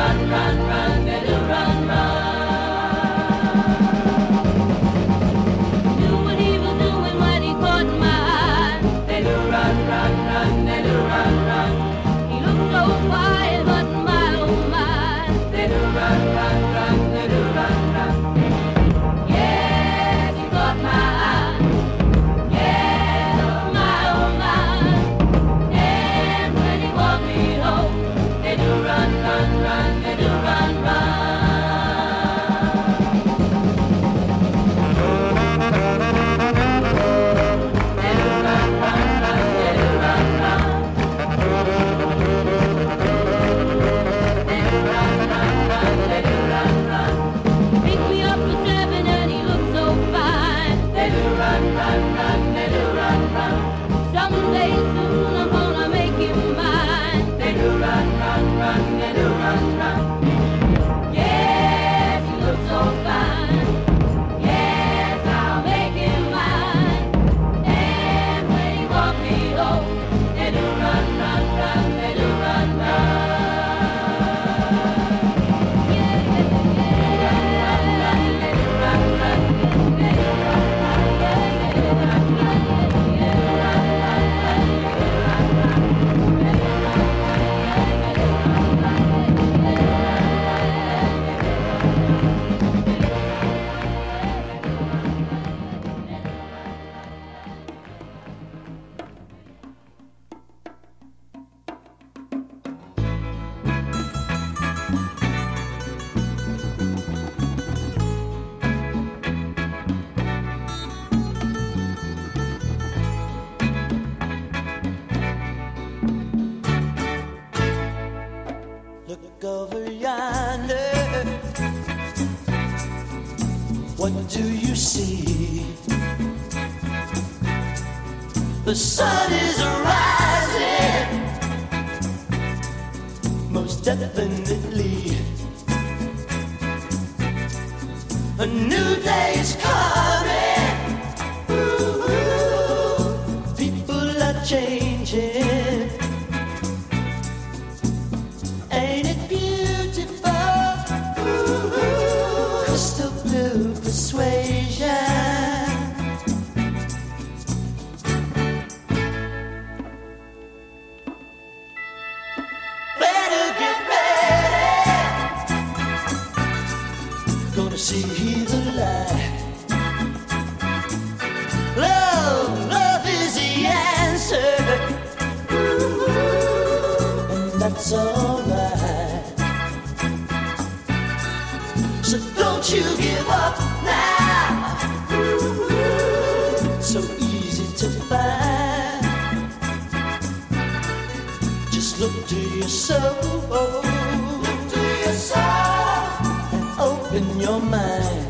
What do you see? The sun is rising, most definitely. A new day is coming. Ooh, people are changing. Ain't it beautiful? Ooh, crystal blue persuasion. Better get ready. Gonna see the light. Love is the answer. Ooh, and that's alright. So don't you give up now. Ooh, so easy to find. Just look to your soul. Look to your soul and open your mind.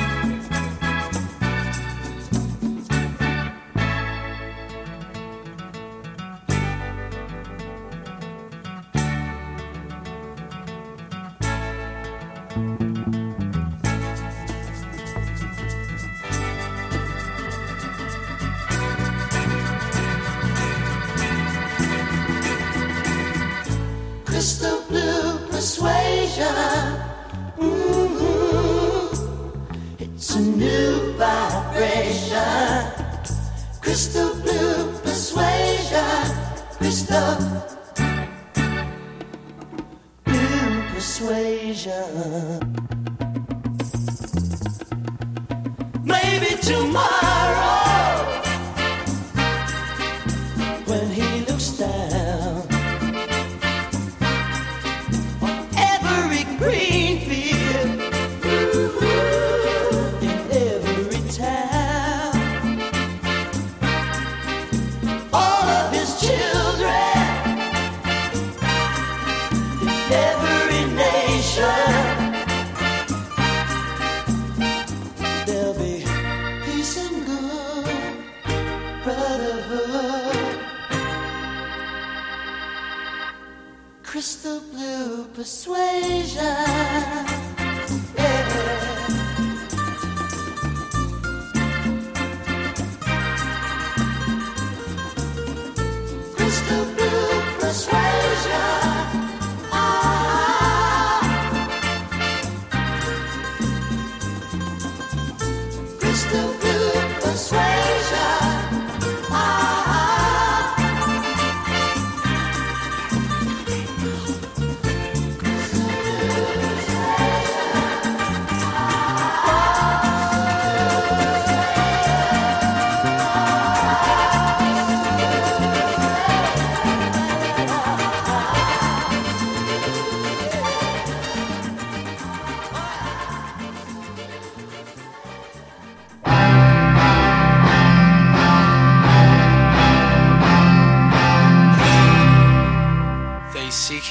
Crystal blue persuasion. It's a new vibration. Crystal blue persuasion. Crystal blue persuasion. Maybe tomorrow, when he looks down green field, in every town, all of his children, in every nation, there'll be peace and good brotherhood. Crystal blue persuasion. Crystal blue persuasion.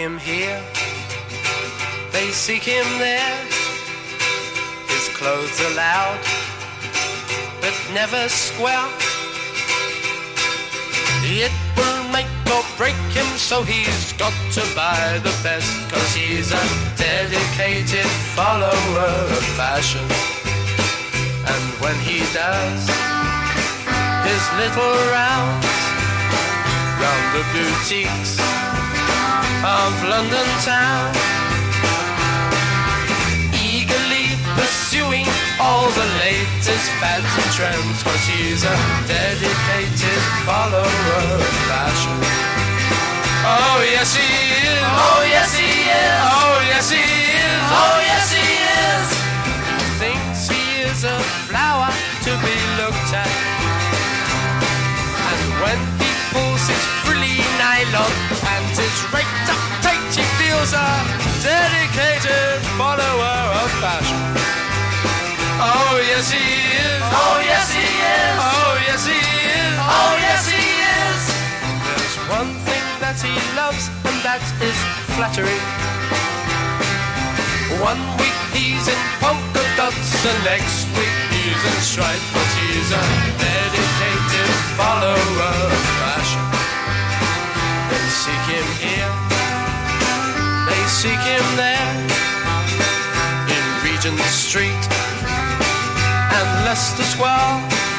him here, they seek him there. His clothes are loud, but never square. It will make or break him, so he's got to buy the best, 'cause he's a dedicated follower of fashion. And when he does his little rounds round the boutiques of London town, eagerly pursuing all the latest fads and trends, 'cause he's a dedicated follower of fashion. Oh yes he is, oh yes he is, oh yes he is, oh yes he is. He thinks he is a flower to be looked at, and when he pulls his frilly nylon and is raked up tight, he feels a dedicated follower of fashion. Oh yes he is, oh yes he is, oh yes he is, oh yes he is. There's one thing that he loves, and that is flattery. One week he's in polka dots, and next week he's in stripes, 'cause he's a dedicated follower of fashion. They seek him here, they seek him there, in Regent Street and Leicester Square.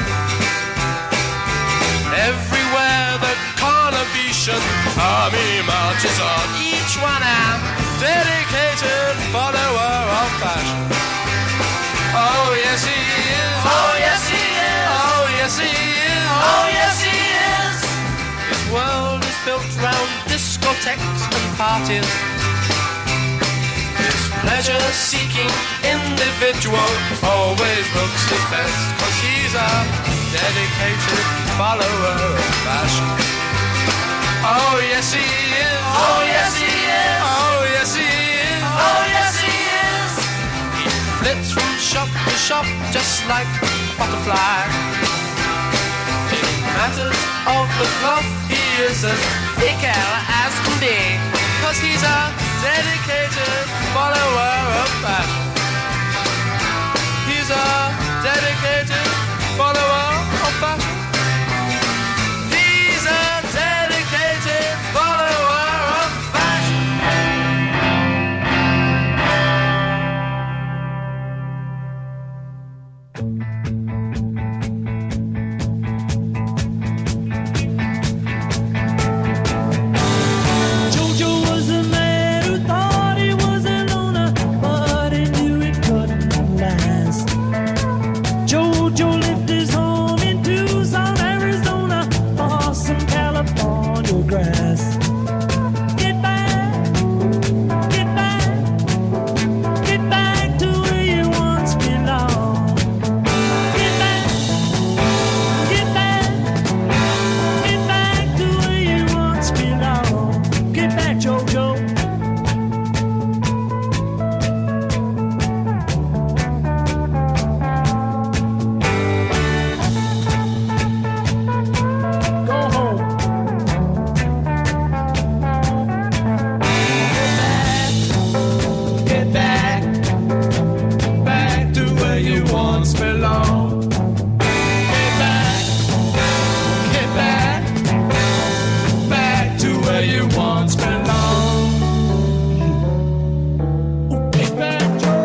Everywhere the Carnabetian army marches on, each one a dedicated follower of fashion. Oh yes he is, oh yes he is, oh yes he is, oh yes he is. His world is built round discotheques and parties. His pleasure-seeking individual always looks his best, 'cause he's a dedicated follower of fashion. Oh yes he is, oh yes he is, oh yes he is, oh yes he is. He flits from shop to shop just like a butterfly. In matters of the cloth he is as fickle as can be, 'cause he's a dedicated follower of fashion. He's a dedicated follower of fashion. He's a dedicated follower of fashion. Jojo was a man who thought he was a loner, but he knew it couldn't last. Jojo lived his home in Tucson, Arizona, for some California grass. Get back, get back, get back to where you once belonged. Get back, get back, get back to where you once belonged. Get back, Jojo. Go home. Get back, back to where you once belonged. Get back, back to where you once belonged. Get back, Joe.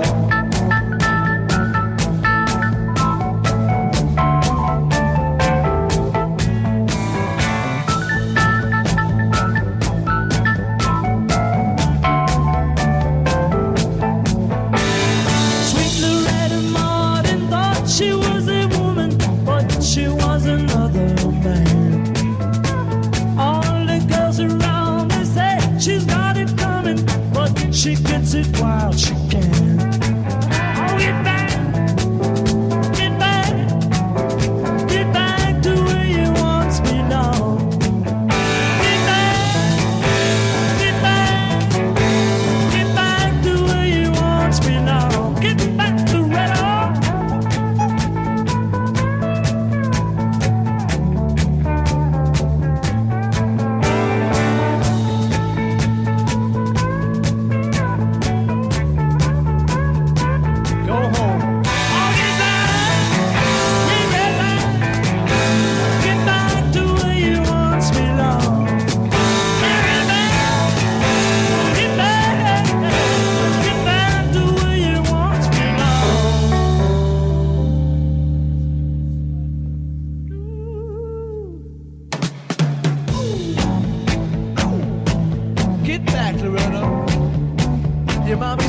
Sweet Loretta Martin thought she was a woman, but she was another man. All the girls around me say she's got it coming, but she gets it while she can. Oh, get back, get back, get back to where you once belonged. Get back, get back, get back to where you once belonged. Get back to Loretta.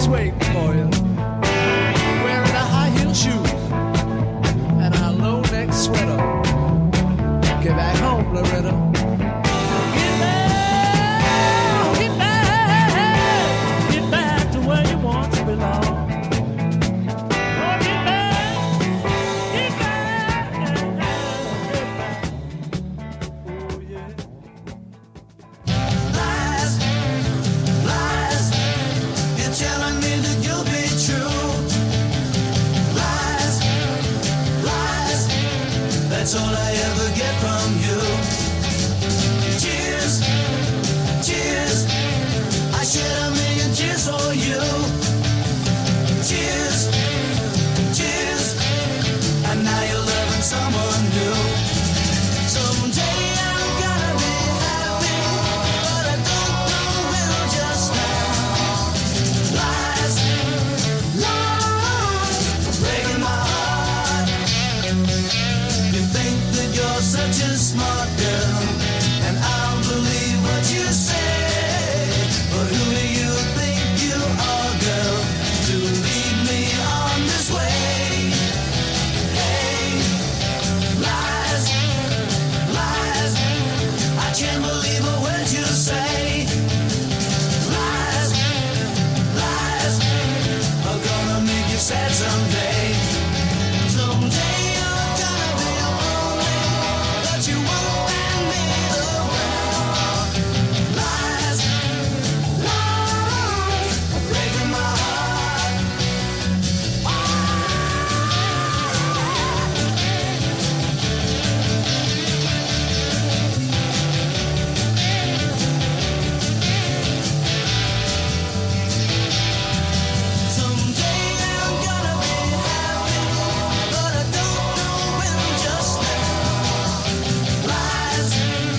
waiting for you. Wearing a high heel shoes and a low neck sweater. Get back home, Loretta. Get back, get back, get back to where you want to belong. Oh, get back, get back, get back. Oh, yeah. Lies, lies, you're telling me that you'll be true. Lies, lies, that's all I ever get from you. Tears, tears, I shed a million tears for you. Tears, tears, and now you're loving someone new. Someday I'm gonna be happy, but I don't know when just now. Lies, lies, breaking my heart. You think that you're such a smart girl, and I'll believe what you say. But who do you think you are, girl, to lead me on this way? Hey, lies, lies, I can't believe a word you say. Lies, lies, are gonna make you sad someday. Someday you're gonna be lonely, but you won't hand me around. Lies, lies, are breaking my heart. Someday I'm gonna be happy, but I don't know when just now. Lies,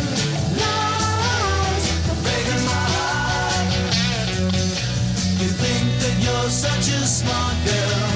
lies, are breaking my heart. You think that you're such a smart girl,